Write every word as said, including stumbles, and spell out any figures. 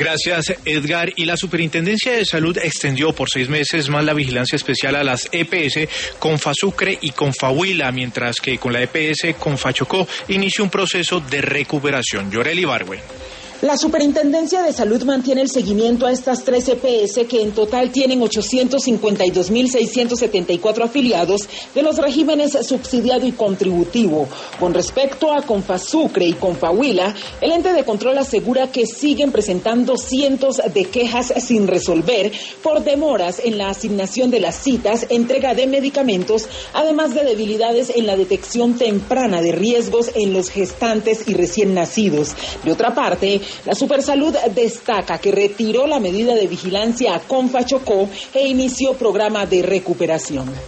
Gracias, Edgar. Y la Superintendencia de Salud extendió por seis meses más la vigilancia especial a las E P S Confasucre y Confahuila, mientras que con la E P S Confachocó inició un proceso de recuperación. Yoreli Barwe. La Superintendencia de Salud mantiene el seguimiento a estas tres E P S que en total tienen ochocientos cincuenta y dos mil seiscientos setenta y cuatro afiliados de los regímenes subsidiado y contributivo. Con respecto a Confasucre y Confahuila, el ente de control asegura que siguen presentando cientos de quejas sin resolver por demoras en la asignación de las citas, entrega de medicamentos, además de debilidades en la detección temprana de riesgos en los gestantes y recién nacidos. De otra parte, la Supersalud destaca que retiró la medida de vigilancia a Confachocó e inició programa de recuperación.